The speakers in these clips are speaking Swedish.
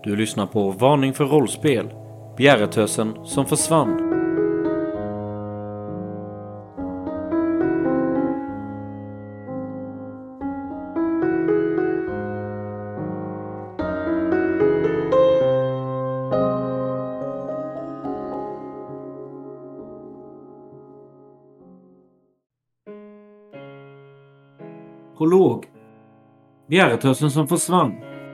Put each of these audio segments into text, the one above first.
Du lyssnar på Varning för rollspel. Bjäretösen som försvann. Prolog. Bjäretösen som försvann.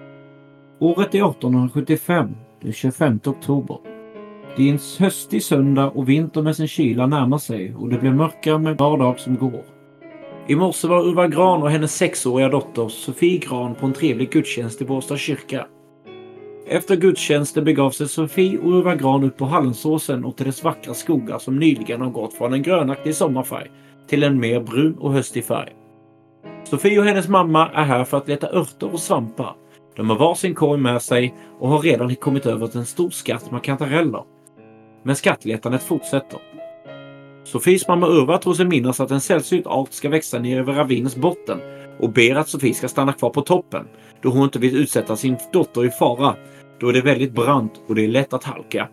Året är 1875, det 25 oktober. Det är en höstig söndag och vinter med sin kyla närmar sig och det blir mörkare med var dag som går. I morse var Urva Gran och hennes 6-åriga dotter Sofie Gran på en trevlig gudstjänst i Båstad kyrka. Efter gudstjänsten begav sig Sofie och Urva Gran ut på Hallandsåsen och till dess vackra skogar som nyligen har gått från en grönaktig sommarfärg till en mer brun och höstig färg. Sofie och hennes mamma är här för att leta örter och svampar. De har varsin korg med sig och har redan kommit över en stor skatt med kantareller. Men skattletandet fortsätter. Sofies mamma Urva tror sig minnas att en sällsynt art ska växa ner över ravinens botten och ber att Sofie ska stanna kvar på toppen då hon inte vill utsätta sin dotter i fara. Då är det väldigt brant och det är lätt att halka.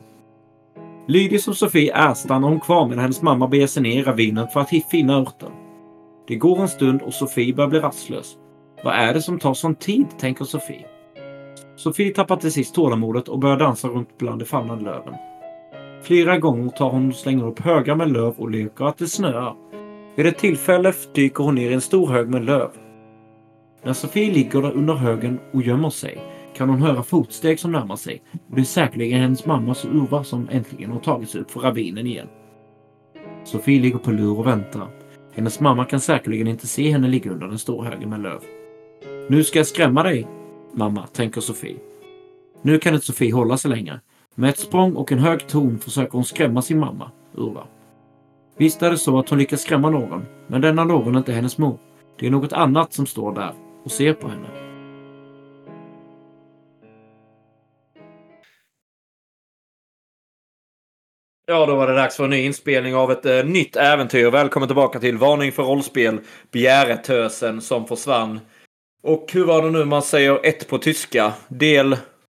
Lydig som Sofie är stannar hon kvar medan hennes mamma beger sig ner i ravinen för att finna örten. Det går en stund och Sofie börjar bli rastlös. Vad är det som tar sån tid, tänker Sofie. Sofie tappar till sist tålamodet och börjar dansa runt bland de famnande löven. Flera gånger tar hon och slänger upp högar med löv och leker att det snöar. Vid ett tillfälle dyker hon ner i en stor hög med löv. När Sofie ligger där under högen och gömmer sig kan hon höra fotsteg som närmar sig. Och det är säkerligen hennes mammas och Urva som äntligen har tagit sig upp för ravinen igen. Sofie ligger på lur och väntar. Hennes mamma kan säkerligen inte se henne ligga under den stora högen med löv. Nu ska jag skrämma dig, mamma, tänker Sofie. Nu kan inte Sofie hålla sig längre. Med ett språng och en hög ton försöker hon skrämma sin mamma, Urva. Visst är det så att hon lyckas skrämma någon, men denna någon är inte hennes mor. Det är något annat som står där och ser på henne. Ja, då var det dags för en ny inspelning av ett nytt äventyr. Välkommen tillbaka till Varning för rollspel. Bjäretösen som försvann. Och hur var det nu man säger ett på tyska? Del...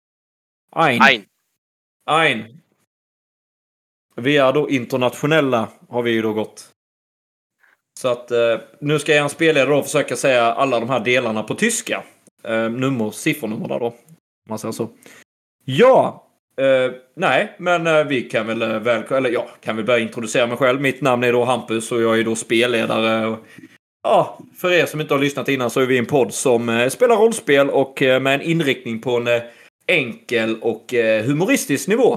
Ein. Vi är då internationella, har vi ju då gått. Så att nu ska jag en spelare då försöka säga alla de här delarna på tyska. Siffernummer då, om man säger så. Ja... nej, men vi kan väl kan vi börja introducera mig själv. Mitt namn är då Hampus och jag är då spelledare. Ja, för er som inte har lyssnat innan så är vi en podd som spelar rollspel och med en inriktning på en enkel och humoristisk nivå.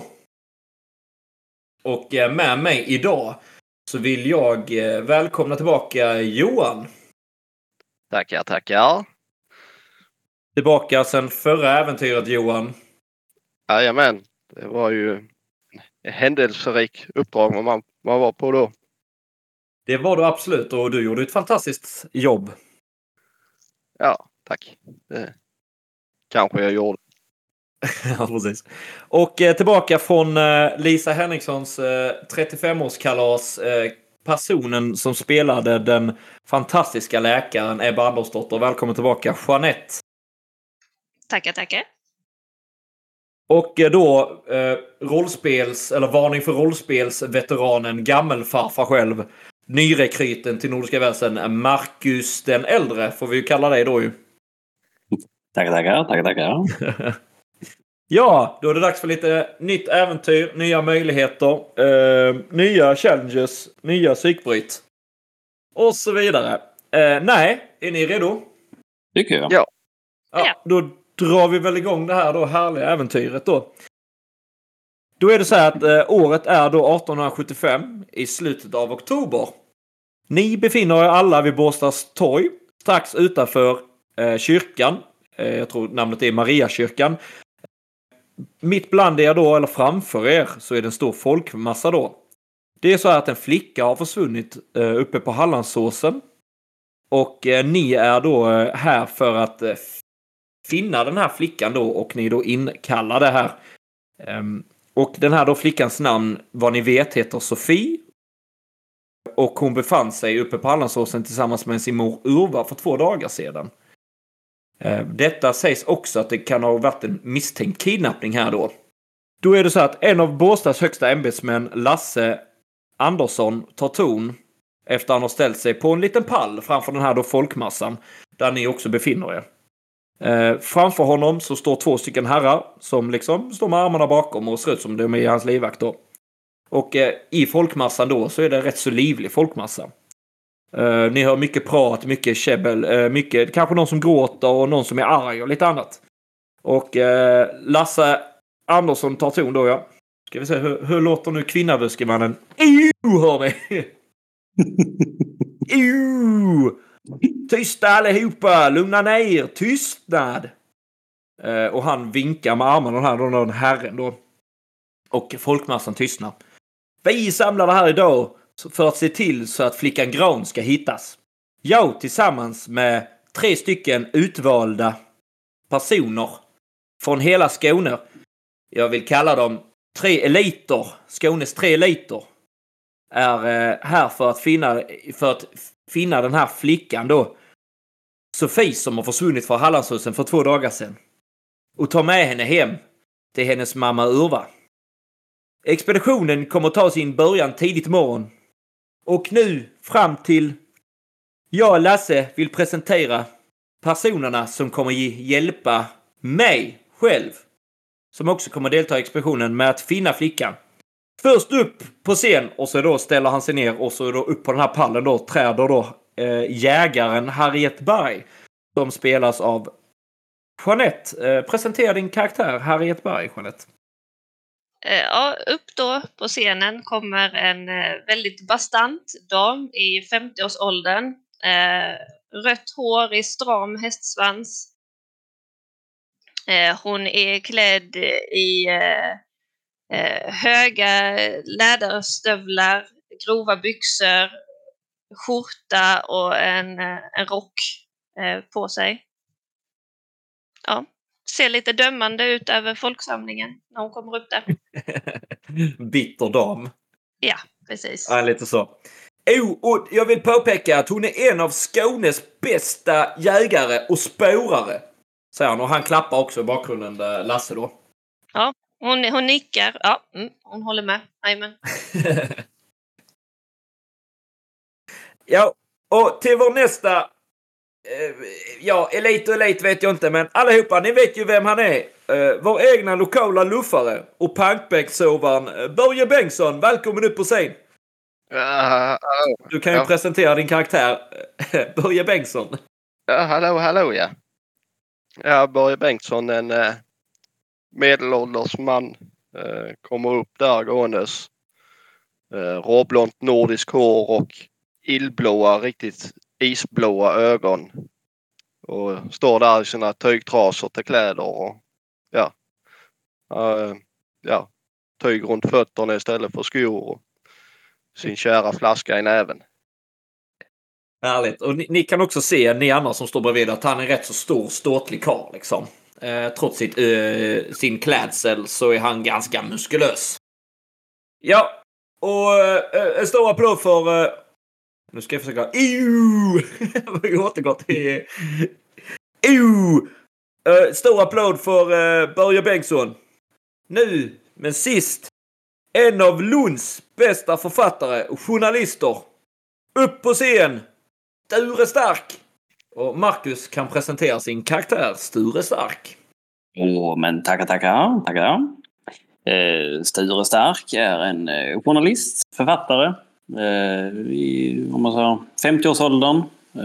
Och med mig idag så vill jag välkomna tillbaka Johan. Tackar. Tillbaka sen förra äventyret, Johan. Jajamän, det var ju en händelserik uppdrag man var på då. Det var du absolut och du gjorde ett fantastiskt jobb. Ja, tack. Det kanske jag gjorde. Ja, precis. Och tillbaka från Lisa Henrikssons 35-årskalas. Personen som spelade den fantastiska läkaren Ebba Andersdotter. Välkommen tillbaka, Jeanette. Tackar. Och då Varning för rollspelsveteranen, gammelfarfar själv, nyrekryten till Nordiska väsen, Marcus den äldre, får vi ju kalla dig då ju. Tackar. Ja, då är det dags för lite nytt äventyr, nya möjligheter, nya challenges, nya psykbryt och så vidare. Nej, är ni redo? Tycker jag. Ja. Då drar vi väl igång det här då härliga äventyret då. Då är det så här att året är då 1875 i slutet av oktober. Ni befinner er alla vid Båstads torg strax utanför kyrkan. Jag tror namnet är Mariakyrkan. Mitt bland er då, eller framför er, så är det en stor folkmassa då. Det är så här att en flicka har försvunnit uppe på Hallandsåsen. Och ni är då här för att finna den här flickan då, och ni då inkallar det här. Och den här då flickans namn, vad ni vet, heter Sofie. Och hon befann sig uppe på Hallandsåsen tillsammans med sin mor Urva för 2 dagar sedan. Detta sägs också att det kan ha varit en misstänkt kidnappning här då. Då är det så att en av Båstads högsta ämbetsmän, Lasse Andersson, tar ton efter han har ställt sig på en liten pall framför den här då folkmassan där ni också befinner er. Framför honom så står 2 stycken herrar som liksom står med armarna bakom och ser ut som de är i hans livvakt då. Och i folkmassan då så är det rätt så livlig folkmassa. Ni hör mycket prat, mycket käbbel, mycket, kanske någon som gråter och någon som är arg och lite annat. Och Lasse Andersson tar ton då, ja. Ska vi se, hur låter nu kvinnaböskemannen? Hör vi! Tysta allihopa, lugna ner, tystnad! Och han vinkar med armen, den herren då. Och folkmassan tystnar. Vi samlar det här idag för att se till så att flickan Gran ska hittas. Jag tillsammans med 3 stycken utvalda personer från hela Skåne. Jag vill kalla dem 3 eliter. Skånes 3 eliter. Är här för att finna den här flickan då. Sofie som har försvunnit från Hallandshusen för 2 dagar sedan. Och ta med henne hem till hennes mamma Urva. Expeditionen kommer att ta sin början tidigt morgon. Och nu fram till jag, Lasse, vill presentera personerna som kommer hjälpa mig själv. Som också kommer delta i expeditionen med att finna flickan. Först upp på scen och så då ställer han sig ner och så då upp på den här pallen då träder då jägaren Harriet Berg som spelas av Jeanette. Presentera din karaktär Harriet Berg, Jeanette. Ja, upp då på scenen kommer en väldigt bastant dam i 50-årsåldern. Rött hår i stram hästsvans. Hon är klädd i höga läderstövlar, grova byxor, skjorta och en rock på sig. Ja, ser lite dömande ut över folksamlingen när hon kommer upp där. Bitter dam. Ja, precis. Ja, lite så. Och jag vill påpeka att hon är en av Skånes bästa jägare och spårare. Säger han, och han klappar också i bakgrunden där Lasse då. Ja, hon nickar. Ja, hon håller med. Amen. Ja, och till vår nästa elit vet jag inte, men allihopa, ni vet ju vem han är. Vår egna lokala luffare och punkbäcksovaren Börje Bengtsson. Välkommen upp på scen. Du kan ju presentera din karaktär Börje Bengtsson. Ja, hallå ja. Ja, Börje Bengtsson, en medelålders man, kommer upp där gåendes. Råblont nordisk hår och illblåa, riktigt isblåa ögon. Och står där i sina tygtrasor till kläder och tyg runt fötterna istället för skor och sin kära flaska i näven. Härligt. Och ni kan också se, ni andra som står bredvid, att han är rätt så stor, ståtlig karl liksom. Trots sin klädsel så är han ganska muskulös. Ja, och en stor applåd för... nu ska jag försöka... Jag återgår till... Stor applåd för Börje Bengtsson. Nu, men sist, en av Lunds bästa författare och journalister. Upp på scen, Sture Stark. Och Marcus kan presentera sin karaktär, Sture Stark. Men tackar. Sture Stark är en journalist, författare. I 50-årsåldern.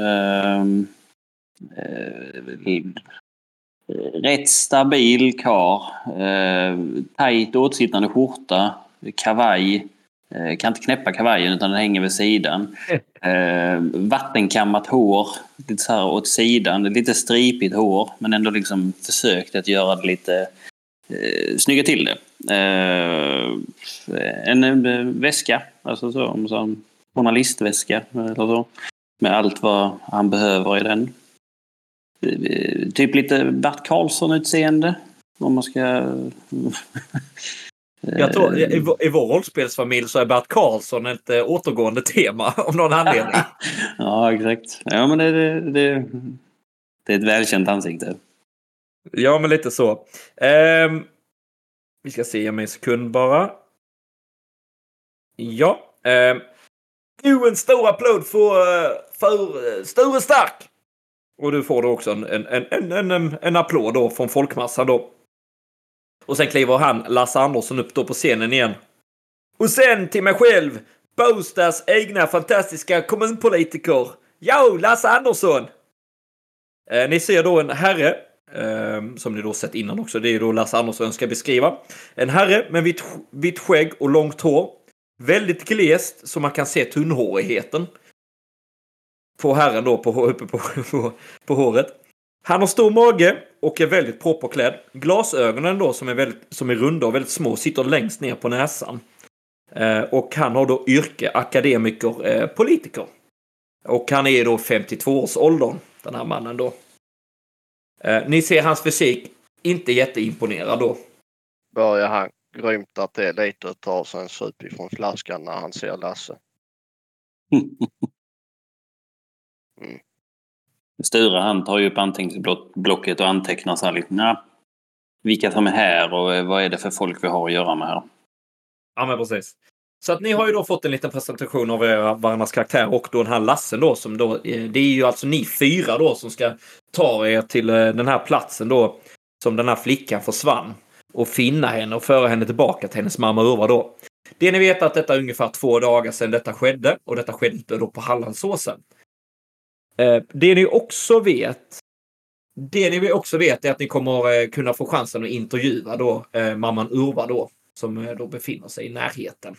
Rätt stabil karl. Tajt åtsittande skjorta. Kavaj. Kan inte knäppa kavajen utan den hänger vid sidan. Vattenkammat hår. Lite så här åt sidan. Lite stripigt hår. Men ändå liksom försökt att göra det lite... snygga till det. En väska. Alltså så. En journalistväska. Eller så. Med allt vad han behöver i den. Typ lite Bert Karlsson-utseende. Om man ska... Jag tror i vår rollspelsfamilj så är Bert Karlsson ett återgående tema om någon anledning. Ja, exakt. Ja, men det Det är ett välkänt ansikte. Ja, men lite så. Vi ska se mig en sekund bara. Ja. En stor applåd för Sture Stark. Och du får då också en applåd då från folkmassan då. Och sen kliver han, Lasse Andersson, upp då på scenen igen. Och sen till mig själv, Båstads egna fantastiska kommunpolitiker. Ja, Lasse Andersson! Ni ser då en herre, som ni då sett innan också. Det är då Lasse Andersson ska beskriva. En herre med vitt skägg och långt hår. Väldigt glest, så man kan se tunnhårigheten på herren då uppe på håret. Han har stor mage och är väldigt properklädd. Glasögonen då som är runda och väldigt små sitter längst ner på näsan. Och han har då yrke, akademiker, politiker. Och han är då 52-årsåldern, den här mannen då. Ni ser hans fysik, inte jätteimponerad då. Börjar han grymta till lite och tar sig en sup ifrån flaskan när han ser Lasse. Sture, han tar ju upp anteckningsblocket och antecknar så här liksom, vilka som är här och vad är det för folk vi har att göra med här. Ja, men precis. Så att ni har ju då fått en liten presentation av varandras karaktär och då den här Lassen då, som då, det är ju alltså ni 4 då som ska ta er till den här platsen då som den här flickan försvann och finna henne och föra henne tillbaka till hennes mamma Urva då. Det ni vet att detta är ungefär 2 dagar sedan detta skedde och detta skedde då på Hallandsåsen. Det ni också vet är att ni kommer kunna få chansen att intervjua då mamman Urva då som då befinner sig i närheten.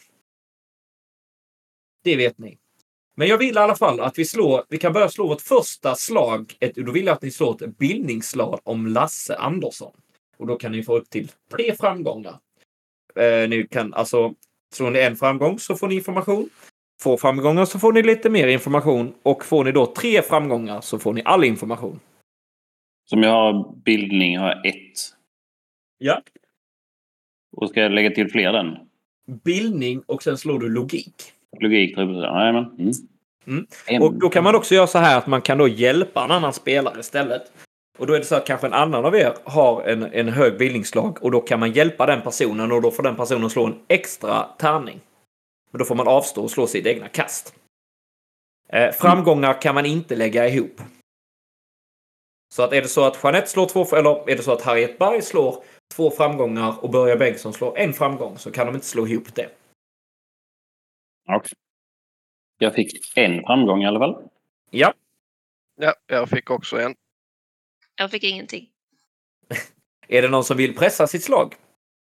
Det vet ni. Men jag vill i alla fall att vi kan börja slå vårt första slag. Då vill jag att ni slår ett bildningsslag om Lasse Andersson. Och då kan ni få upp till 3 framgångar. Ni kan alltså slå ni 1 framgång så får ni information. 2 framgångar så får ni lite mer information. Och får ni då 3 framgångar så får ni all information. Som jag har bildning har jag 1. Ja. Och ska jag lägga till fler den? Bildning och sen slår du logik. Logik, ja, Och då kan man också göra så här att man kan då hjälpa en annan spelare istället. Och då är det så att kanske en annan av er har en hög bildningsslag och då kan man hjälpa den personen och då får den personen slå en extra tärning. Men då får man avstå och slå sitt egna kast. Framgångar kan man inte lägga ihop. Så att är det så att Jeanette slår 2, eller är det så att Harriet Berg slår 2 framgångar och Börje Bengtsson slår 1 framgång så kan de inte slå ihop det. Okay. Jag fick 1 framgång i alla fall. Ja. Ja, jag fick också 1. Jag fick ingenting. Är det någon som vill pressa sitt slag?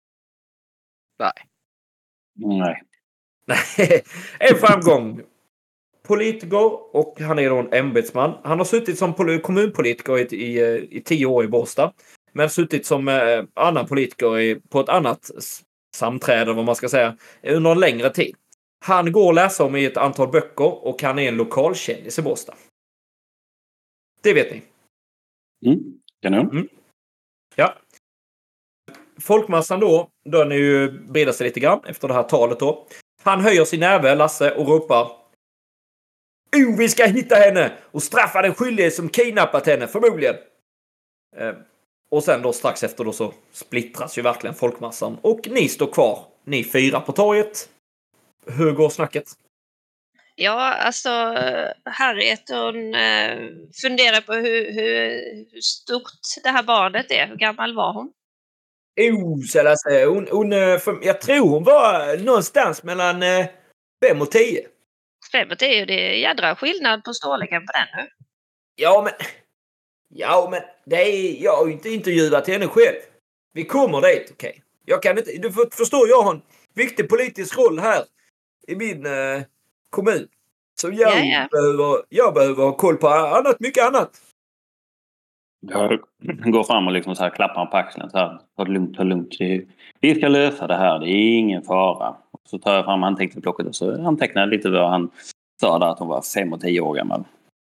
Nej. 1 framgång. Politiker och han är då en ämbetsman. Han har suttit som kommunpolitiker i 10 år i Båstad. Men suttit som annan politiker på ett annat samträde, vad man ska säga, under en längre tid. Han går och läser om i ett antal böcker och han är en lokalkändis i Båstad. Det vet ni. Ja. Folkmassan då, den är ju bredar sig lite grann efter det här talet då. Han höjer sin näve, Lasse, och ropar: vi ska hitta henne och straffa den skyldige som kidnappat henne, förmodligen. Och sen då strax efter då så splittras ju verkligen folkmassan. Och ni står kvar, ni 4 på torget. Hur går snacket? Ja, alltså Harriet hon funderar på hur stort det här barnet är. Hur gammal var hon? Så Lasse, jag tror hon var någonstans mellan 5 och 10. 5 och 10, det är jädra skillnad på storleken på den nu. Ja, men jag har ju inte intervjuat henne själv. Vi kommer dit, okej. Jag kan inte, du förstår, jag har en viktig politisk roll här i min kommun. Så jag behöver ha koll på mycket annat. Jag går fram och liksom så här klappar på axeln så här. Ta det lugnt. Vi ska lösa det här, det är ingen fara. Så tar jag fram anteckningsblocket och så antecknar jag lite vad han sa där, att hon var 5 och 10 år gammal.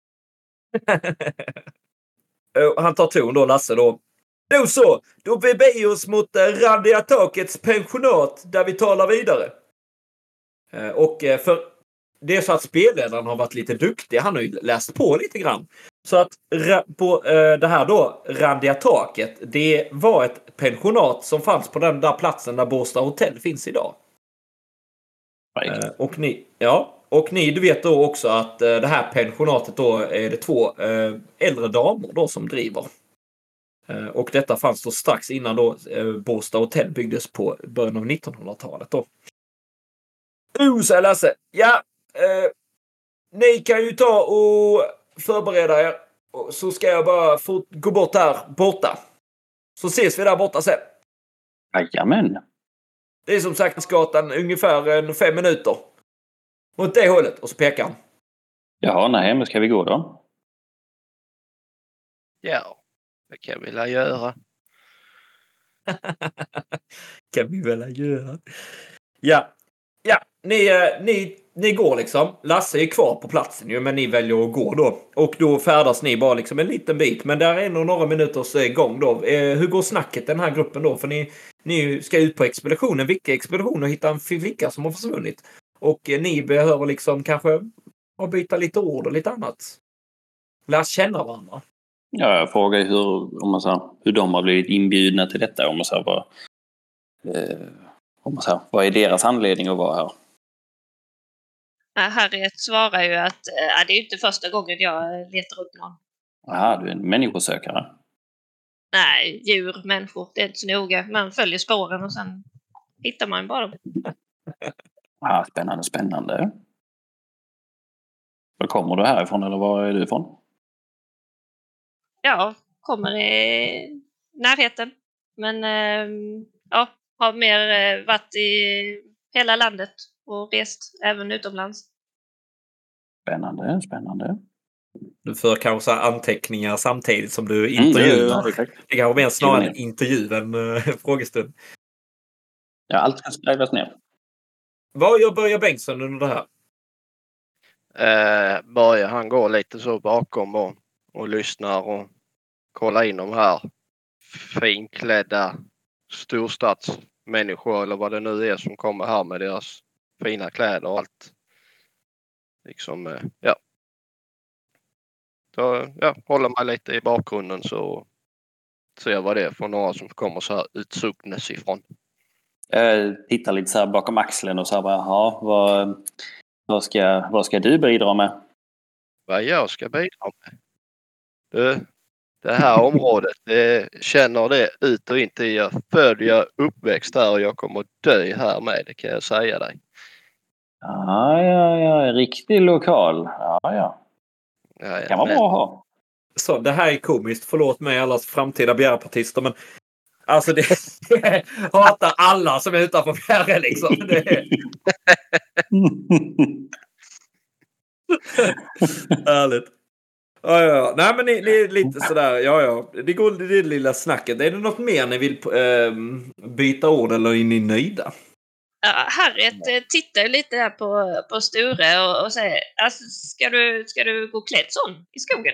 Han tar ton då, Lasse då. Då beger vi oss mot Radiatakets pensionat där vi talar vidare. Och för det är så att spelledaren har varit lite duktig. Han har ju läst på lite grann. Så att på det här då, Randiga taket, det var ett pensionat som fanns på den där platsen där Båstad hotell finns idag. Och ni, du vet då också att det här pensionatet då är det 2 äldre damer då som driver. Och detta fanns då strax innan då Båstad hotell byggdes på början av 1900-talet då. Säger Lasse. Ja, ni kan ju ta och förbereda er. Så ska jag bara gå bort här borta. Så ses vi där borta sen. Jajamän. Det är som sagt gatan ungefär 5 minuter. Åt det hållet. Och så pekar han. Jaha, nej, men ska vi gå då? Ja, det kan vi väl göra. Kan vi väl göra. Ja, ni går liksom. Lasse är kvar på platsen ju, men ni väljer att gå då. Och då färdas ni bara liksom en liten bit. Men där är nog några minuters gång då. Hur går snacket den här gruppen då? För ni ska ut på expedition, en viktig expedition och hitta en flicka som har försvunnit. Och ni behöver liksom kanske byta lite ord och lite annat. Lär känna varandra. Ja, jag frågar hur de har blivit inbjudna till detta. Vad är deras anledning att vara här? Harriet svarar ju att det är ju inte första gången jag letar upp någon. Ja, du är en människosökare. Nej, djur, människor, det är inte så noga. Man följer spåren och sen hittar man bara dem. Ja, spännande. Var kommer du härifrån eller var är du ifrån? Ja, kommer i närheten. Men har mer varit i hela landet och rest även utomlands. Spännande. Du för kanske anteckningar samtidigt som du intervjuar. Det kan vara mer snarare en intervju än frågestund. Ja, allt ska skrivas ner. Vad gör Börje Bengtsson under det här? Börje, han går lite så bakom och lyssnar och kollar in de här finklädda storstadsmänniskor eller vad det nu är som kommer här med deras fina kläder och allt. Liksom, ja. Så håller man lite i bakgrunden så ser jag vad det är för några som kommer så här utsucknes ifrån. Jag tittar lite så här bakom axeln och så här bara, vad ska du bidra med? Vad jag ska bidra med? Det här området, känner det ut och inte. Jag följer uppväxt här och jag kommer dö här med, det kan jag säga dig. Ja, riktig lokal. Ja. Det kan vara bra att ha. Så det här är komiskt, förlåt mig allas framtida bjärpartister, men alltså det hatar alla som är utanför Bjäre liksom. Härligt. Ja. Nej, men ni är lite sådär. Ja. Det går det lilla snacket. Är det något mer ni vill byta ord eller är ni nöjda? Harriet tittar lite där på Sture och säger, alltså, ska du gå klädd sån i skogen?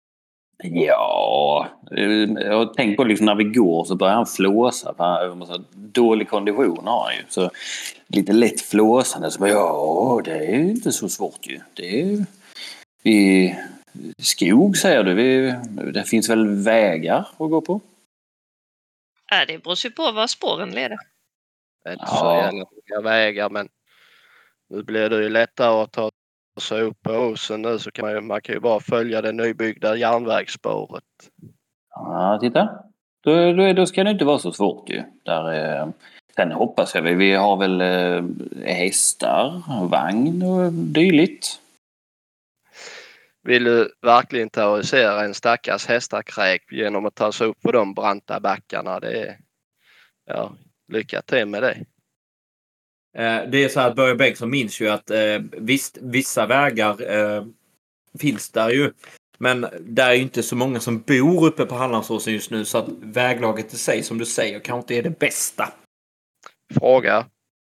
Ja, jag har tänkt på liksom när vi går så börjar han flåsa. Dålig kondition har han ju. Så lite lätt flåsande. Så bara, det är ju inte så svårt ju. Det är i skog säger du. Det finns väl vägar att gå på? Ja, det beror ju på var spåren leder. Det är inte så jävla många vägar, men nu blir det ju lättare att ta sig upp på åsen nu, så kan man kan ju bara följa det nybyggda järnvägsspåret. Ja, titta. Då ska det inte vara så svårt ju. Sen hoppas jag vi har väl hästar, vagn och dylikt. Vill du verkligen terrorisera en stackars hästakräk genom att ta sig upp på de branta backarna? Lycka till med det. Det är så att Börje Bengtsson minns ju att visst, vissa vägar finns där ju. Men det är ju inte så många som bor uppe på Hallandsåsen just nu, så att väglaget i sig, som du säger, kanske inte är det bästa. Fråga.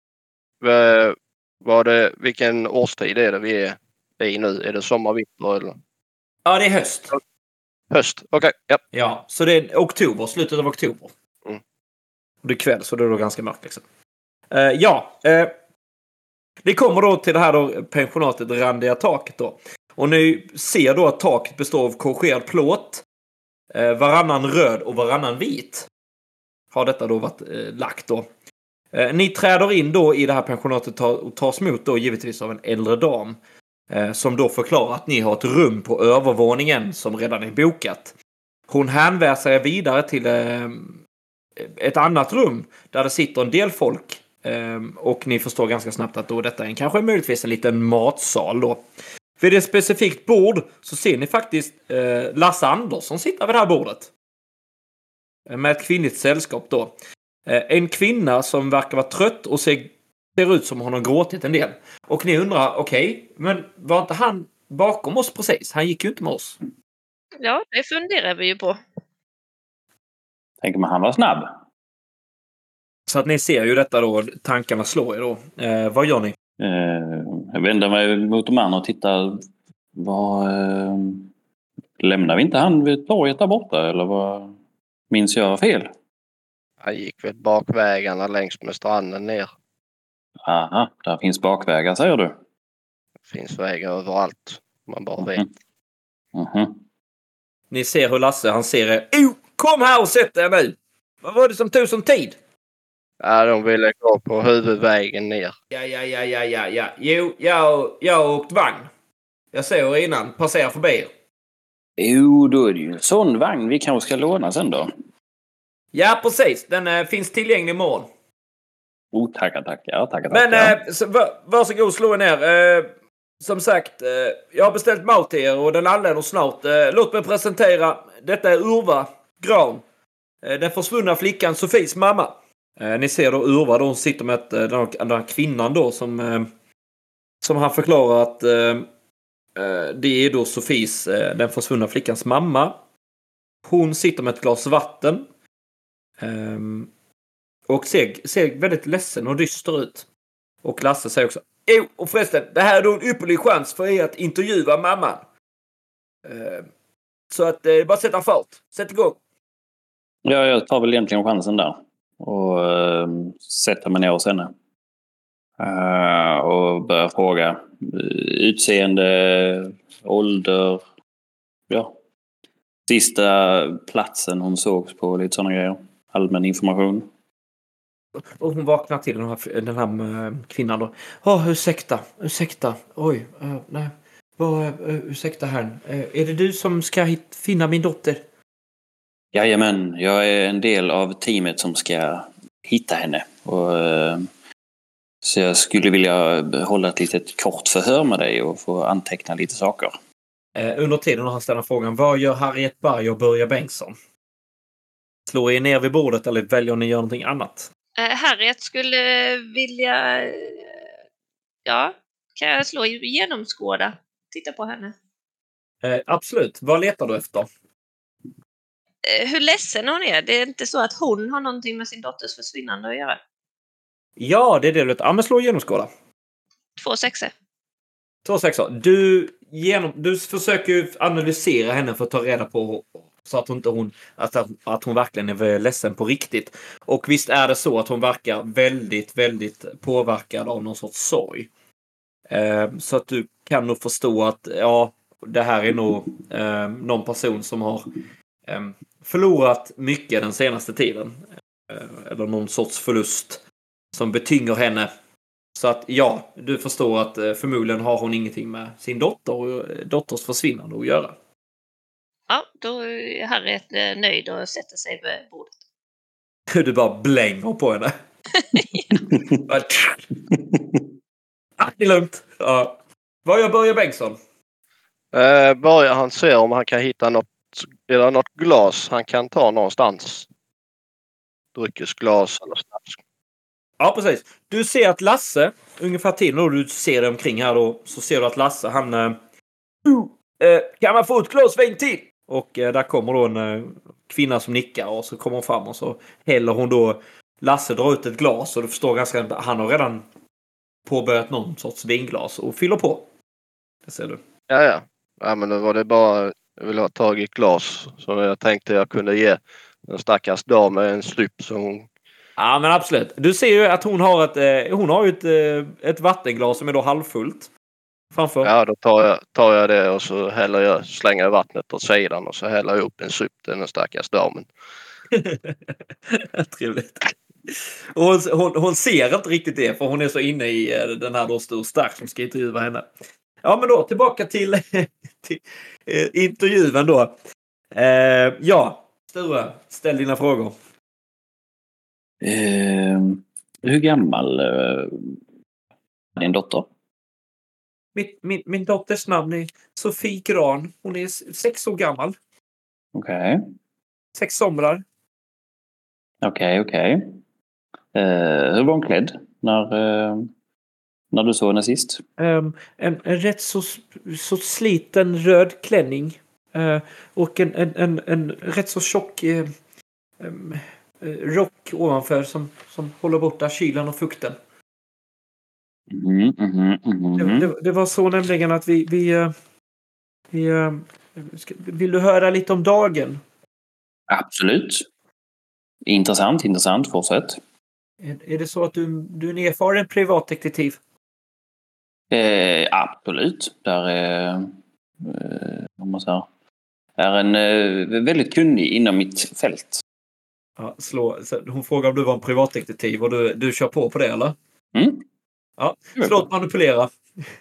Vilken årstid är det vi är i nu? Är det sommar, vinter eller? Ja, det är höst. Höst, okej. Ja. Ja, så det är oktober, slutet av oktober. Och det är kväll, så det är då ganska mörkt liksom. Ni kommer då till det här då, pensionatet randiga taket då. Och ni ser då att taket består av korrigerad plåt. Varannan röd och varannan vit. Har detta då varit lagt då. Ni träder in då i det här pensionatet och tas emot då givetvis av en äldre dam. Som då förklarar att ni har ett rum på övervåningen som redan är bokat. Hon hänvisar er vidare till ett annat rum där det sitter en del folk. Och ni förstår ganska snabbt att då detta är kanske möjligtvis en liten matsal då. Vid ett specifikt bord så ser ni faktiskt Lasse Andersson sitta vid det här bordet. Med ett kvinnligt sällskap då. En kvinna som verkar vara trött och ser ut som hon har gråtit en del. Och ni undrar, okej, men var inte han bakom oss precis? Han gick ju inte med oss. Ja, det funderar vi ju på. Tänker man han var snabb? Så att ni ser ju detta då, tankarna slår er då. Vad gör ni? Jag vänder mig mot de andra och tittar. Lämnar vi inte han vid torget där borta? Eller vad minns jag fel? Han gick väl bakvägarna längs med stranden ner. Aha, där finns bakvägar säger du? Det finns vägar överallt. Man bara vet. Ni ser hur Lasse, han ser er. Kom här och sätt er nu! Vad var det som tog som tid? Ja, de ville gå på huvudvägen ner. Ja. Jo, jag har åkt vagn. Jag ser er innan, passerar förbi er. Jo, då är det ju en sån vagn vi kanske ska låna sen då. Ja, precis. Den finns tillgänglig imorgon. Tackar. Men varsågod, slå er ner. Som sagt, jag har beställt mat till er och den anländer snart. Låt mig presentera. Detta är Urva Gran. Den försvunna flickan Sofies mamma. Ni ser då Urva då, hon sitter med den här kvinnan då som han förklarar att det är då Sofies, den försvunna flickans mamma. Hon sitter med ett glas vatten. Och ser väldigt ledsen och dyster ut. Och Lasse säger också, och förresten, det här är då en ypperlig chans för er att intervjua mamman. Så att bara sätta fart. Sätt igång. Ja, jag tar väl egentligen chansen där. Och sätter mig ner hos henne. Och börjar fråga utseende, ålder, ja. Sista platsen hon sågs på, lite sådana grejer. Allmän information. Och hon vaknar till den här kvinnan då. Ursäkta. Oj, nej. Ursäkta här. Är det du som ska finna min dotter? Jajamän, jag är en del av teamet som ska hitta henne. Så jag skulle vilja hålla ett litet kort förhör med dig och få anteckna lite saker. Under tiden när han ställer frågan, vad gör Harriet Berg och Börje Bengtsson? Slår er ner vid bordet eller väljer ni göra någonting annat? Harriet skulle vilja... Ja, kan jag slå genomskåda? Titta på henne. Absolut. Vad letar du efter? Hur ledsen hon är. Det är inte så att hon har någonting med sin dotters försvinnande att göra. Ja, det är det du letar. Ja, men slå genomskåda. 2 sexor. 2 sexor. Du försöker ju analysera henne för att ta reda på så att att hon verkligen är ledsen på riktigt. Och visst är det så att hon verkar väldigt, väldigt påverkad av någon sorts sorg. Så att du kan nog förstå att ja, det här är nog någon person som har förlorat mycket den senaste tiden. Eller någon sorts förlust som betynger henne. Så att ja, du förstår att förmodligen har hon ingenting med sin dotters försvinnande att göra. Ja, då är Harriet nöjd och sätter sig vid bordet. Du bara blänger på henne. Det är lugnt. Ja. Vad gör Börje Bengtsson? Börjar han se om han kan hitta något glas han kan ta någonstans. Dryckesglas eller snaps. Ja, precis. Du ser att Lasse, ungefär tiden då du ser dig omkring här då, så ser du att Lasse, han... kan man få ett glas vin till? Och där kommer då en kvinna som nickar och så kommer hon fram och så häller hon då... Lasse drar ut ett glas och du förstår ganska... Han har redan påbörjat någon sorts vinglas och fyller på. Det ser du. Ja. Ja, men då var det bara... Jag ville ha tagit glas som jag tänkte jag kunde ge en stackars dam med en slips som hon Ja, men absolut. Du ser ju att hon har ett vattenglas som är då halvfullt. Framför. Ja, då tar jag det och så slänger jag vattnet åt sidan och så häller jag upp en sup till den stackars damen. Trevligt. Och hon ser inte riktigt det, för hon är så inne i den här då Stor Stark som ska intervjua henne. Ja, men då tillbaka till intervjun då. Ja, Sture, ställ dina frågor. Hur gammal är din dotter? Min dotters namn är Sofie Gran. Hon är 6 år gammal. Okej. 6 somrar. Okej. Hur var hon klädd när du såg henne sist? En rätt så sliten röd klänning. Och en rätt så tjock rock ovanför som håller borta kylan och fukten. Det var så nämligen att vi vill du höra lite om dagen? Absolut. Intressant. Fortsätt. Är det så att du är en erfaren privatdetektiv? Absolut. Där är en väldigt kunnig inom mitt fält. Ja, hon frågar om du var en privatdetektiv och du kör på det, eller? Mm. Ja, slå att manipulera.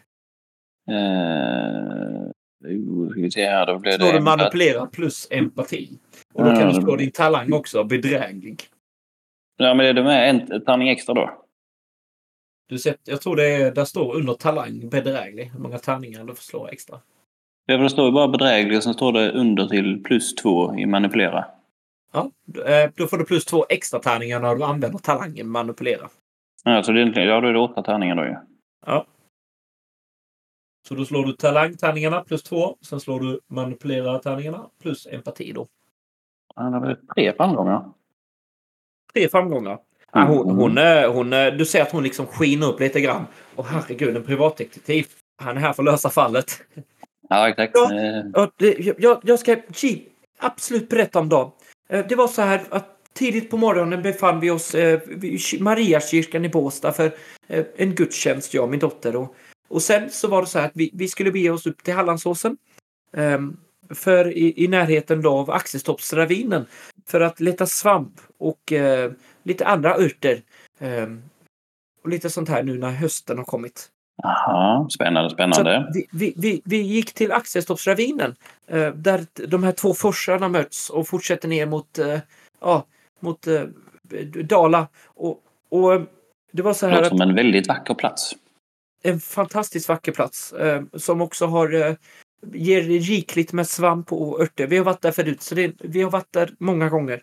Ska vi se här, då blir slår du manipulera plus empati. Och då kan du slå din talang också, bedräglig. Ja, men är det med en tärning extra då? Jag tror där står under talang bedräglig. Hur många tärningar du får slå extra. Ja, för det står ju bara bedräglig och sen står det under till +2 i manipulera. Ja, då får du +2 extra tärningar när du använder talangen manipulera. Ja, så då är det 8 tärningar då ju. Ja. Så då slår du talangtärningarna +2. Sen slår du manipulera-tärningarna plus empati då. Ja, det var 3 framgångar. 3 framgångar. Du ser att hon liksom skiner upp lite grann. Och herregud, en privatdetektiv. Han är här för att lösa fallet. Ja, exakt. Jag ska absolut berätta om dagen. Det var så här att tidigt på morgonen befann vi oss vid Mariakyrkan i Båstad för en gudstjänst, jag och min dotter. Och sen så var det så här att vi skulle bege oss upp till Hallandsåsen. För i närheten då av Axelstorpsravinen. För att leta svamp och lite andra örter. Och lite sånt här nu när hösten har kommit. Aha, spännande. Så vi gick till Axelstorpsravinen. Där de här 2 forsarna möts och fortsätter ner mot Dala. Och det var så här som en väldigt vacker plats. En fantastiskt vacker plats. Som också ger rikligt med svamp och örter. Vi har varit där förut, så vi har varit där många gånger.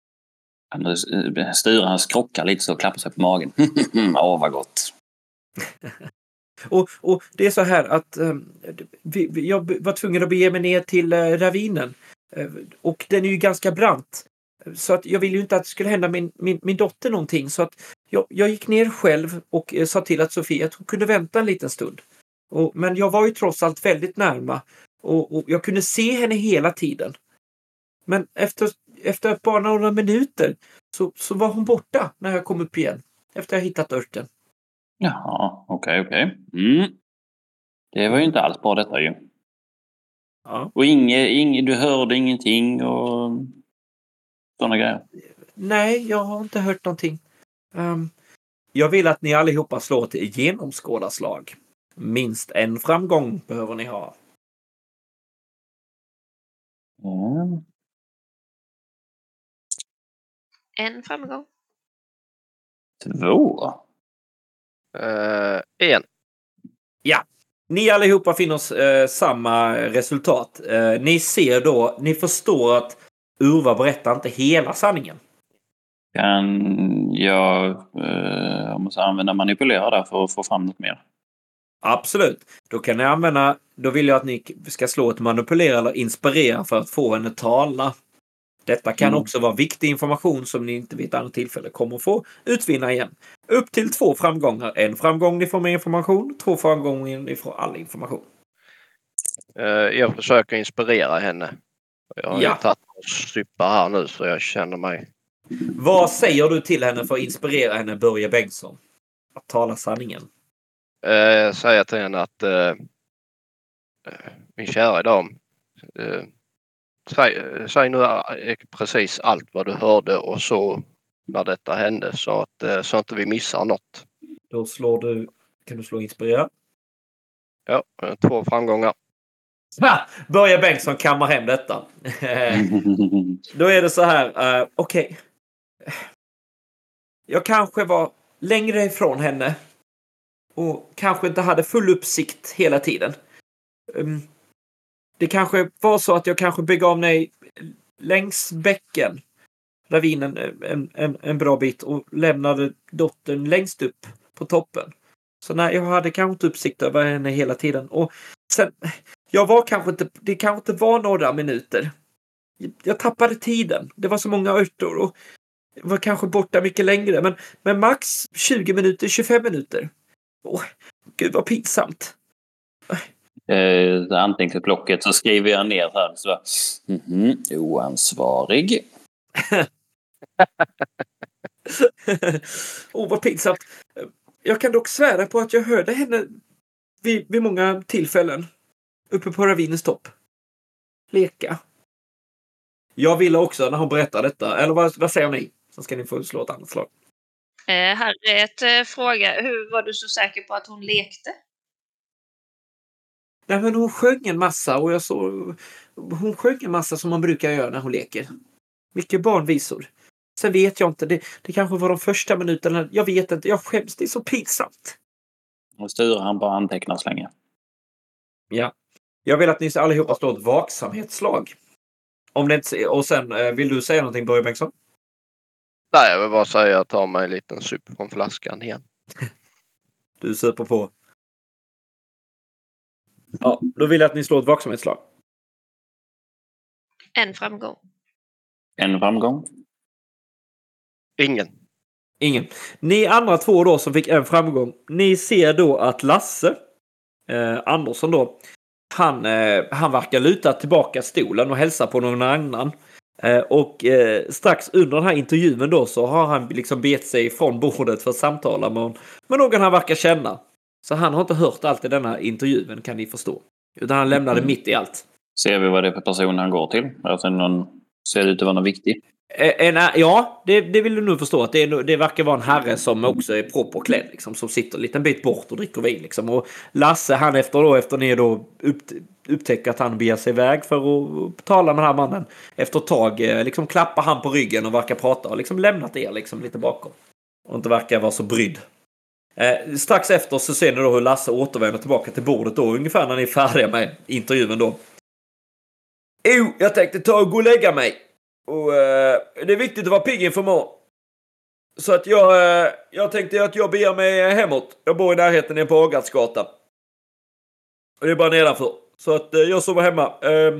Sture, han skrockar lite så och klappar sig på magen. Vad gott. Och det är så här att jag var tvungen att bege mig ner till ravinen. Och den är ju ganska brant. Så att jag ville ju inte att det skulle hända min dotter någonting. Så att jag gick ner själv och sa till att Sofie att hon kunde vänta en liten stund. Men jag var ju trots allt väldigt närma. Och jag kunde se henne hela tiden. Men efter bara några minuter så var hon borta när jag kom upp igen. Efter jag hittat örten. Jaha, okej. Det var ju inte alls bra detta ju. Ja. Och du hörde ingenting och sådana grejer? Nej, jag har inte hört någonting. Jag vill att ni allihopa slår ett genomskådarslag. Minst en framgång behöver ni ha. En framgång. 2. 1. Ja, ni allihopa finner oss samma resultat. Ni förstår att Urva berättar inte hela sanningen. Kan jag måste använda manipulera där för att få fram något mer? Absolut. Då vill jag att ni ska slå ett manipulera eller inspirera för att få henne tala. Detta kan också vara viktig information som ni inte vid ett annat tillfälle kommer att få utvinna igen. Upp till 2 framgångar. En framgång ni får med information. 2 framgångar ni får all information. Jag försöker inspirera henne. Jag har ju tagit och sypa här nu så jag känner mig Vad säger du till henne för att inspirera henne, Börje Bengtsson? Att tala sanningen. Säga till henne att min kära dam, säg nu precis allt vad du hörde och så när detta hände så att inte vi missar något. Då kan du slå inspirera. Ja, 2 framgångar. Börje Bengtsson kammar hem detta. Då är det så här. Okej. Jag kanske var längre ifrån henne. Och kanske inte hade full uppsikt hela tiden. Det kanske var så att jag kanske begav mig längs bäcken. Ravinen en bra bit. Och lämnade dottern längst upp på toppen. Så nej, jag hade kanske inte uppsikt över henne hela tiden. Och sen, det kanske inte var några minuter. Jag tappade tiden. Det var så många örter och jag var kanske borta mycket längre. Men max 20 minuter, 25 minuter. Gud vad pinsamt. Anteckningsblocket så skriver jag ner här. Så, oansvarig. Vad pinsamt. Jag kan dock svära på att jag hörde henne vid många tillfällen uppe på ravinens topp. Leka. Jag ville också när hon berättar detta. Eller vad säger ni? Så ska ni få slå ett annat slag. Harriet fråga. Hur var du så säker på att hon lekte? Nej, men hon sjöng en massa och hon sjöng en massa som man brukar göra när hon leker. Mycket barnvisor. Sen vet jag inte. Det kanske var de första minuterna. Jag vet inte. Jag skäms. Det är så pinsamt. Och styr han bara antecknar så länge. Ja. Jag vill att ni allihopa slår ett vaksamhetsslag. Och sen vill du säga någonting, Börje Bengtsson? Nej, jag vill bara säga att jag tar mig en liten sup från flaskan igen. Du super på. Ja, då vill jag att ni slår ett vaksamhetsslag. En framgång. En framgång. Ingen. Ni andra två då som fick en framgång. Ni ser då att Lasse Andersson då. Han verkar luta tillbaka stolen och hälsa på någon annan. Och strax under den här intervjun då så har han liksom bet sig från bordet för att samtala med någon han verkar känna. Så han har inte hört allt i denna intervjun, kan ni förstå. Utan han lämnade mitt i allt. Ser vi vad det är för person han går till? Alltså ser det ut att vara någon viktig? Ja, det vill du nog förstå. Att det verkar vara en herre som också är properklädd. Liksom, som sitter en liten bit bort och dricker vin. Liksom. Och Lasse, han efter ni då upptäcker att han beger sig iväg för att tala med den här mannen. Efter ett tag liksom klappar han på ryggen och verkar prata. Och liksom lämnat er liksom lite bakom. Och inte verkar vara så brydd. Strax efter så ser ni då hur Lasse återvänder tillbaka till bordet då. Ungefär när ni är färdiga med intervjun då. Jag tänkte ta och gå och lägga mig. Och det är viktigt att vara pigg inför morgon. Så att jag tänkte att jag beger mig hemåt. Jag bor i närheten nere på Agatsgatan. Och det är bara nedanför. Så att jag sover hemma.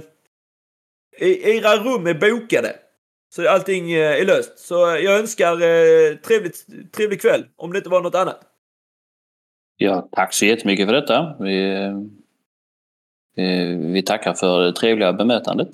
Era rum är bokade. Så allting är löst. Så jag önskar trevlig kväll. Om det inte var något annat. Ja, tack så jättemycket för detta. Vi tackar för det trevliga bemötandet.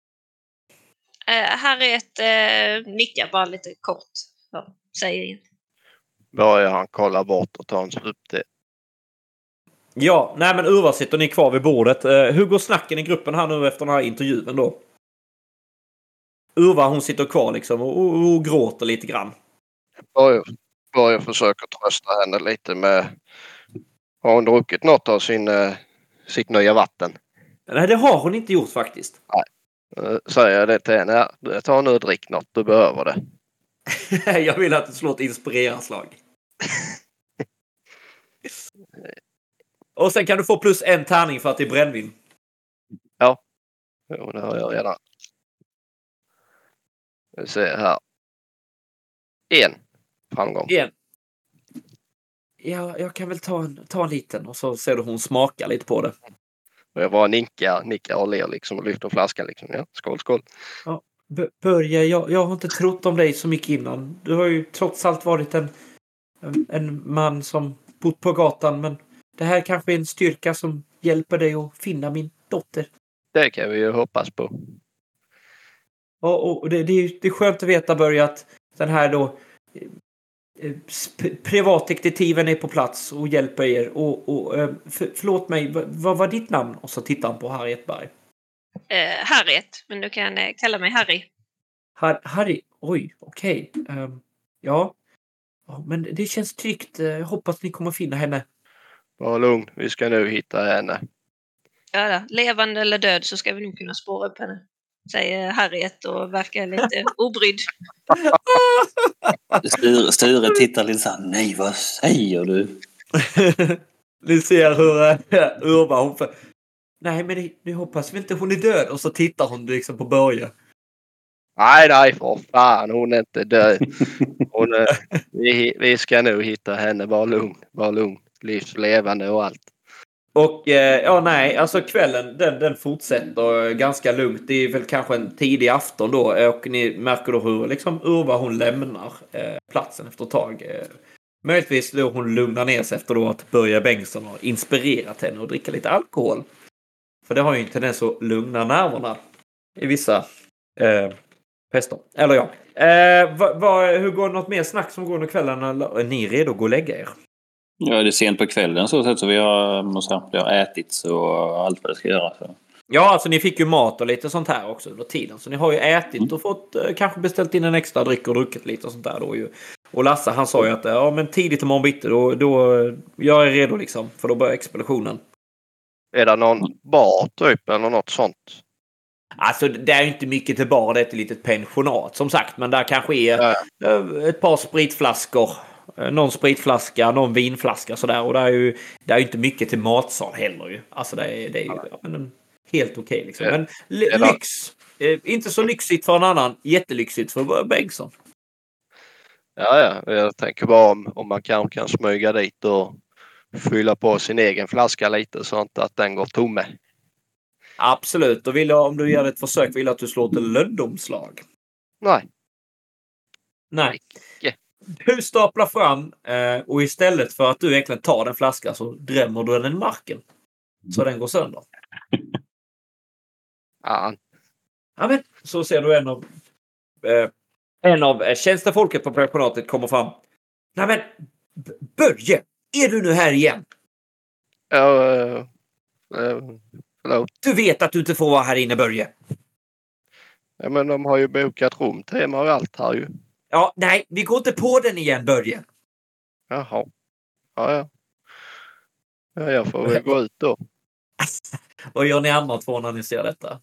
Harriet nickar bara lite kort. Ja, säger inte. Börjar han kolla bort och ta en slup det. Ja, nej men Urva sitter ni kvar vid bordet. Hur går snacken i gruppen här nu efter den här intervjun då? Urva hon sitter kvar liksom och gråter lite grann. Börjar försöka trösta henne lite med... Har hon druckit något av sitt nya vatten? Nej, det har hon inte gjort faktiskt. Nej. Säger jag det till henne. Ta nu och drick något, du behöver det. Jag vill att du slår ett inspirerarslag. Och sen kan du få plus en tärning för att det är brännvin. Ja, det har jag redan. Vi ser här. 1 framgång. 1. Ja, jag kan väl ta en liten och så ser du hon smakar lite på det. Och jag bara nickar och ler liksom och lyfter flaskan liksom. Ja, skål. Ja, Börje, jag har inte trott om dig så mycket innan. Du har ju trots allt varit en man som bott på gatan, men det här kanske är en styrka som hjälper dig att finna min dotter. Det kan vi ju hoppas på. Och det är skönt att veta, Börje, att den här då privatdetektiven är på plats och hjälper er. Förlåt mig, vad var ditt namn? Och så tittar han på Harriet Berg. Harriet, men du kan kalla mig Harry. Harry, oj, okej. Ja, men det känns tryggt. Jag hoppas ni kommer finna henne. Var lugn, vi ska nu hitta henne. Ja då, levande eller död så ska vi nog kunna spåra upp henne. Säger Harriet och verkar lite obrydd. Sture tittar lite så här, nej vad säger du? Ni ser hur Urva hon för... Nej, men nu hoppas vi inte hon är död. Och så tittar hon liksom på Börje. Nej, för fan, hon är inte död. Vi ska nu hitta henne, var lugn. Livslevande och allt. Och alltså kvällen den fortsätter ganska lugnt. Det är väl kanske en tidig afton då. Och ni märker då hur liksom Urva hon lämnar platsen efter ett tag. Möjligtvis då hon lugnar ner sig efter då att Börje Bengtsson har inspirerat henne att dricka lite alkohol. För det har ju en tendens att lugna nerverna i vissa fester. Eller ja. Hur går det något mer snack som går under kvällen? Är ni redo att gå och lägga er? Ja, det är sent på kvällen så vi har ätit och allt vad det ska göra. Så. Ja, alltså ni fick ju mat och lite sånt här också under tiden. Så ni har ju ätit och fått kanske beställt in en extra dryck och druckit lite och sånt där då ju. Och Lasse han sa ju att men tidigt imorgon bitti då jag är redo liksom. För då börjar expeditionen. Är det någon bar typ eller något sånt? Alltså det är ju inte mycket till bar, det är ett litet pensionat som sagt. Men där kanske är ett par spritflaskor. Någon spritflaska, någon vinflaska sådär. Och det är ju inte mycket till matsal heller ju. Alltså det är ju helt okej liksom. Men lyx. Inte så lyxigt för en annan. Jättelyxigt för Bengtsson. Ja. Jag tänker bara om man kanske kan smyga dit och fylla på sin egen flaska lite så att den går tomme. Absolut. Och om du gör ett försök vill jag att du slår ett lönndomslag. Nej. Du staplar fram och istället för att du egentligen tar den flaskan så drämmer du den i marken. Så den går sönder. Ja. Ja, men så ser du en av tjänstefolket på pensionatet kommer fram. Nej men, Börje, är du nu här igen? Förlåt. Du vet att du inte får vara här inne, Börje. Ja, men de har ju bokat rum till mig och allt här ju. Ja, nej, vi går inte på den igen, Börje. Jaha. Ja, jag får väl gå ut då. Vad gör ni andra två när ni ser detta?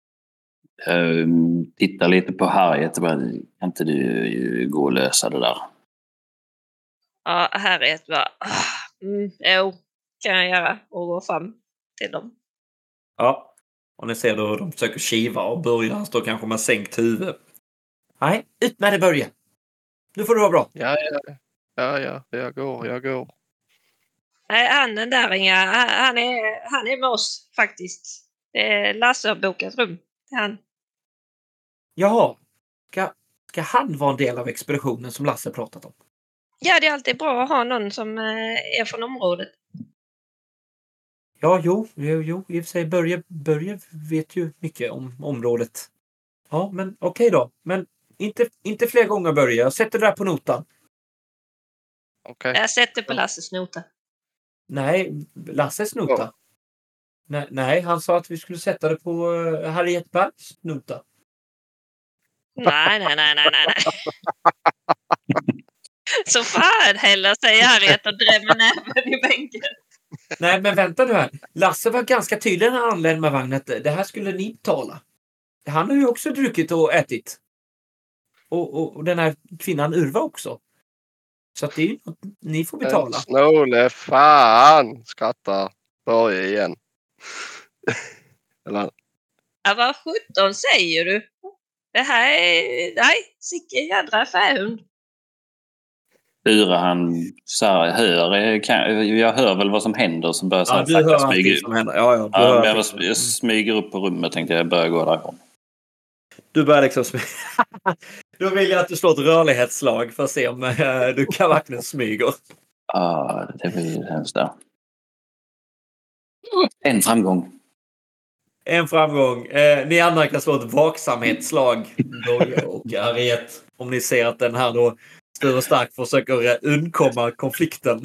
Titta lite på Harriet. Kan inte du gå och lösa det där? Ja, Harriet bara... Jo, kan jag göra. Och gå fram till dem. Ja, och ni ser då hur de försöker kiva och Börje han står kanske med sänkt huvud. Nej, ut med det Börje. Nu får du vara bra. Ja, jag går. Nej, han den där han är med oss faktiskt. Lasse har bokat rum till han. Jaha. Ska han vara en del av expeditionen som Lasse pratat om? Ja, det är alltid bra att ha någon som är från området. Ja, jo. I och för sig Börje vet ju mycket om området. Ja, men okej då. Men inte fler gånger Börje. Jag sätter det där på notan. Okay. Jag sätter på Lasses nota. Nej, Lasses nota. Ja. Nej, han sa att vi skulle sätta det på Harriet Bergs nota. Nej. Så fan heller, säger Harriet och drämmer näven i bänken. Nej, men vänta nu här. Lasse var ganska tydlig när han anlände med vagnen att det här skulle ni betala. Han har ju också druckit och ätit. Och den här kvinnan Urva också. Så att det är ju något ni får betala. Snåle fan, skrattar Börje igen. Eller... Ja, vad 17 säger du? Det här är... Nej, sicken jädra färhund. Sture han så här, jag hör väl vad som händer så börjar ja, du hör allting som händer. Jag smyger upp på rummet tänkte jag börjar gå därifrån. Du börjar liksom Då vill jag att du slår ett rörlighetslag för att se om du kan verkligen smyger. Ja, det blir hemskt där. En framgång. En framgång. Ni andra kan slå ett vaksamhetsslag. Börje och Harriet. Om ni ser att den här då Sture Stark försöker undkomma konflikten.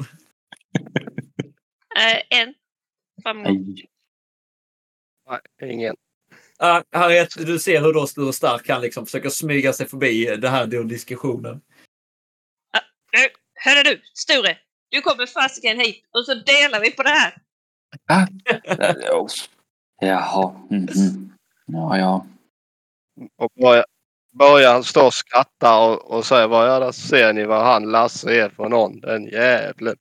En framgång. Nej, ingen. Harriet, du ser hur då Sture Stark kan liksom försöka smyga sig förbi det här då diskussionen. Hörru du, Sture. Du kommer fasiken hit och så delar vi på det här. Jaha. Ja. Och börjar han stå och skratta och säga vad ser ni vad han Lasse är för någon? Den jävlen.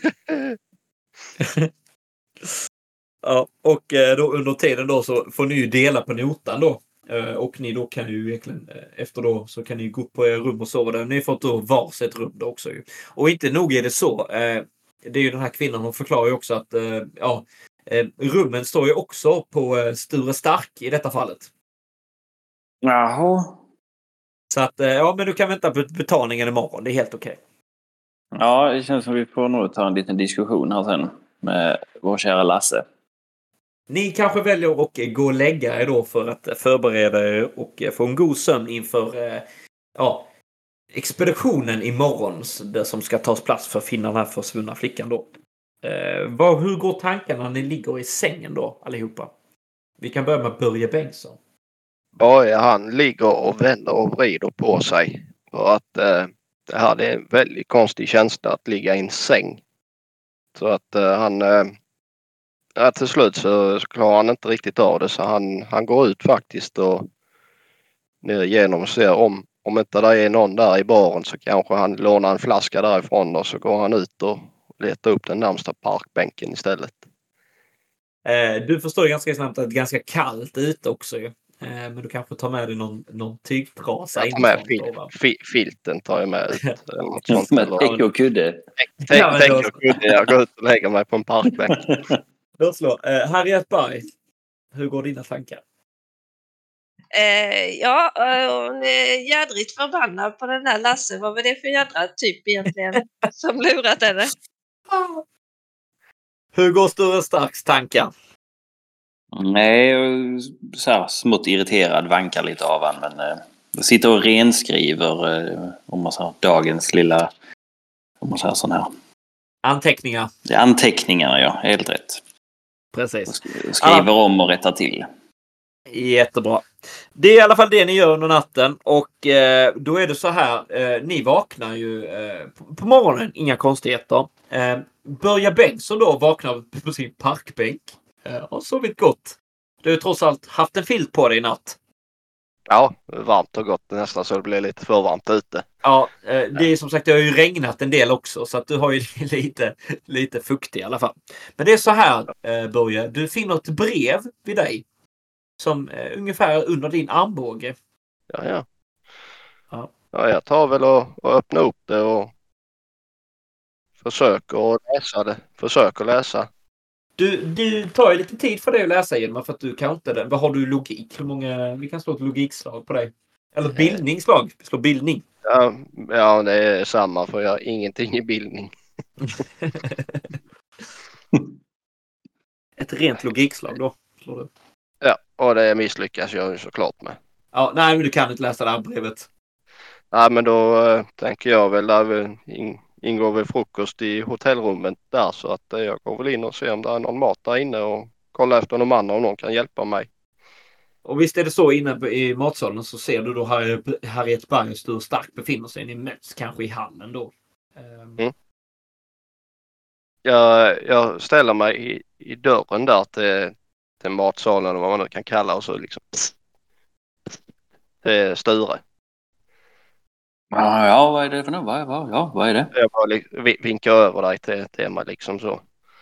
Ja, och då under tiden då så får ni ju dela på notan då. Och ni då kan ju egentligen efter då så kan ni gå upp på er rum och sova där. Ni har fått då varsitt rum då också ju. Och inte nog är det så. Det är ju den här kvinnan, hon förklarar ju också att rummen står ju också på Sture Stark i detta fallet. Jaha. Så att men du kan vänta på betalningen imorgon. Det är helt okej. Ja, det känns som vi får nog ta en liten diskussion här sen med vår kära Lasse. Ni kanske väljer att gå och lägga er då för att förbereda er och få en god sömn inför expeditionen imorgon som ska tas plats för att finna den här försvunna flickan då. Hur går tankarna när ni ligger i sängen då allihopa? Vi kan börja med Börje Bengtsson. Börje han ligger och vänder och vrider på sig. För att det här är en väldigt konstig känsla att ligga i en säng. Så att han till slut så klarar han inte riktigt av det, så han går ut faktiskt och ner igenom och ser om inte det är någon där i baren så kanske han lånar en flaska därifrån och så går han ut och letar upp den närmsta parkbänken istället. Du förstår ganska snabbt att det är ganska kallt ute också ju. Men du kanske tar med dig någon tygtrasa. Jag tar med filten tar jag med ut. Något sånt, med täcke och kudde. Täcke och kudde. Jag går ut och lägger mig på en parkbänk. Då slår. Harriet Berg, hur går dina tankar? Hon är jädrigt förbannad på den här Lasse. Vad var det för jädra typ egentligen som lurat henne? Hur går Sture Starks tankar? Nej, så här smått irriterad, vankar lite av han, men sitter och renskriver om man säger dagens lilla, om man säger sån här. Anteckningar. Anteckningarna, ja, helt rätt. Precis. Skriver om och rättar till. Jättebra. Det är i alla fall det ni gör under natten och då är det så här, ni vaknar ju på morgonen, inga konstigheter. Börje Bengtsson då vaknar på sin parkbänk och sovit gott. Du har trots allt haft en filt på dig i natt. Ja, varmt och gott nästan så det blir lite för varmt ute. Ja, det är som sagt, det har ju regnat en del också så att du har ju lite fuktig i alla fall. Men det är så här, Börje, du finner ett brev vid dig som ungefär under din armbåge. Ja, jag tar väl och öppnar upp det och försöker läsa. Du tar ju lite tid för dig att läsa genom för att du kan inte det. Vad har du logik? Hur många, vi kan slå ett logikslag på dig. Eller bildningsslag. Vi slår bildning. Ja, det är samma för jag har ingenting i bildning. Ett rent logikslag då. Slår du. Ja, och det misslyckas jag ju såklart med. Ja, nej, men du kan inte läsa det här brevet. Nej, men då tänker jag väl där ingår väl frukost i hotellrummet där så att jag går väl in och ser om det är någon mat där inne och kolla efter någon man om någon kan hjälpa mig. Och visst är det så inne i matsalen så ser du då Harriet Berg och Sture Stark befinner sig. Ni möts kanske i hallen då. Jag ställer mig i dörren där till matsalen eller vad man nu kan kalla och så liksom Sture. Ja, vad är det för något? Vad är det? Jag bara vinkar över dig till mig liksom så.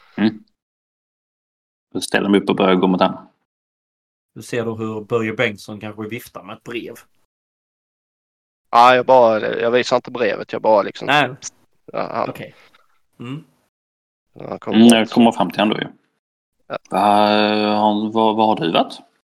Då ställer mig upp och börjar gå mot han. Du ser då hur Börje Bengtsson kanske viftar med ett brev. Ja, jag visar inte brevet. Jag bara liksom... Nej. Ja, okej. Jag kommer fram till honom då ju. Ja. Vad har du varit?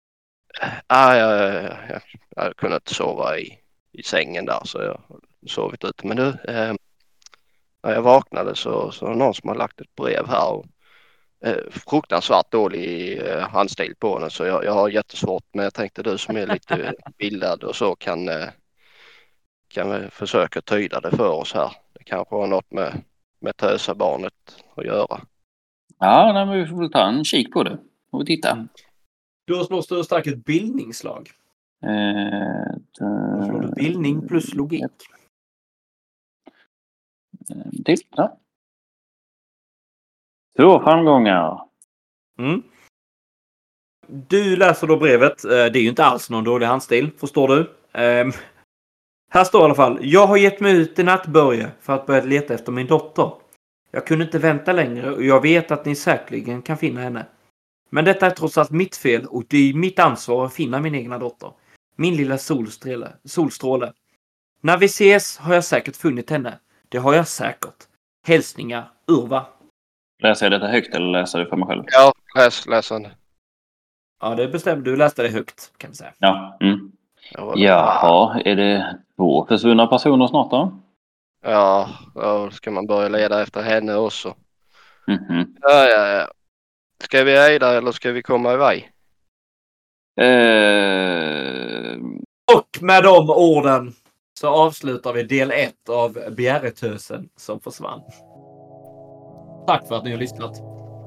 Jag kunde inte sova i sängen där så jag sovit ute. Men du, när jag vaknade så var det någon som har lagt ett brev här. Och, fruktansvärt dålig handstil på den, så jag har jättesvårt. Men jag tänkte du som är lite bildad och så kan vi försöka tyda det för oss här. Det kanske har något med tösabarnet att göra. Ja, nej, men vi får väl ta en kik på det och titta. Då slås du starkt ett bildningsslag. Då slår du bildning plus logik. Titta. 2 framgångar. Mm. Du läser då brevet. Det är ju inte alls någon dålig handstil, förstår du. Här står i alla fall. Jag har gett mig ut i nattbörje för att börja leta efter min dotter. Jag kunde inte vänta längre och jag vet att ni säkerligen kan finna henne. Men detta är trots allt mitt fel och det är mitt ansvar att finna min egna dotter. Min lilla solstråle. När vi ses har jag säkert funnit henne. Det har jag säkert. Hälsningar, Urva. Läser jag detta högt eller läser jag det för mig själv? Ja, läs den. Ja, det bestämde du. Läste det högt, kan vi säga. Ja. Jaha, är det 2 försvunna personer snart då? Ja, då ska man börja leda efter henne också. Mhm. Ja. Ska vi hejda eller ska vi komma iväg? Och med de orden så avslutar vi del 1 av Bjäretösen som försvann. Tack för att ni har lyssnat.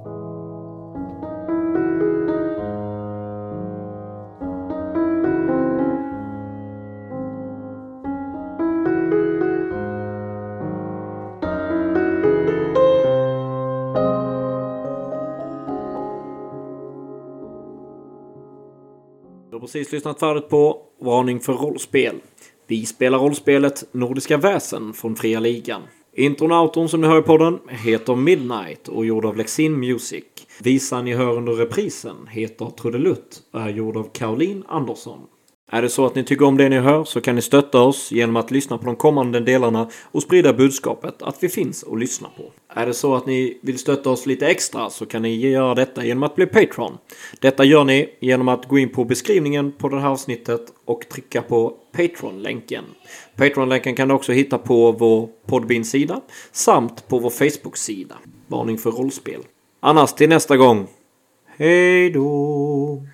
Du har precis lyssnat färdigt på Varning för rollspel. Vi spelar rollspelet Nordiska väsen från Fria Ligan. Intron och outron som ni hör i podden heter Midnight och gjord av Lexin Music. Visan ni hör under reprisen heter Trudelutt och är gjord av Caroline Andersson. Är det så att ni tycker om det ni hör så kan ni stötta oss genom att lyssna på de kommande delarna och sprida budskapet att vi finns och lyssna på. Är det så att ni vill stötta oss lite extra så kan ni göra detta genom att bli Patreon. Detta gör ni genom att gå in på beskrivningen på det här avsnittet och trycka på Patreon-länken. Patreon-länken kan du också hitta på vår Podbean-sida samt på vår Facebook-sida. Varning för rollspel. Annars till nästa gång. Hej då!